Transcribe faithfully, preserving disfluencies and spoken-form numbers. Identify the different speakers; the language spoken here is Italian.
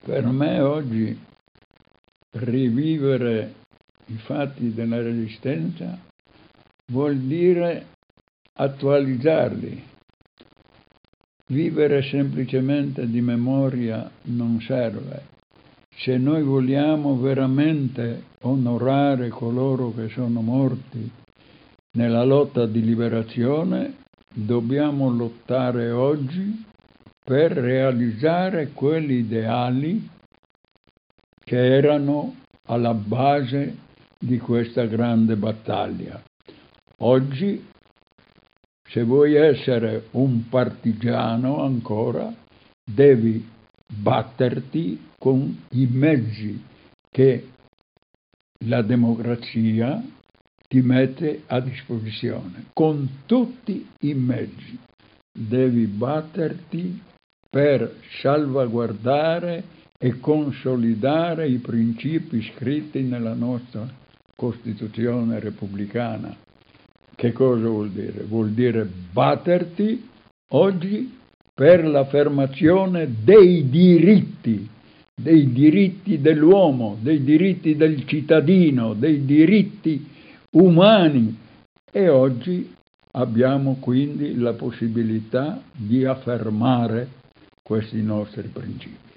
Speaker 1: Per me oggi rivivere i fatti della Resistenza vuol dire attualizzarli. Vivere semplicemente di memoria non serve. Se noi vogliamo veramente onorare coloro che sono morti nella lotta di liberazione, dobbiamo lottare oggi per realizzare quegli ideali che erano alla base di questa grande battaglia. Oggi, se vuoi essere un partigiano ancora, devi batterti con i mezzi che la democrazia ti mette a disposizione. Con tutti i mezzi devi batterti per salvaguardare e consolidare i principi scritti nella nostra Costituzione repubblicana. Che cosa vuol dire? Vuol dire batterti oggi per l'affermazione dei diritti, dei diritti dell'uomo, dei diritti del cittadino, dei diritti umani. E oggi abbiamo quindi la possibilità di affermare questi nostri principi.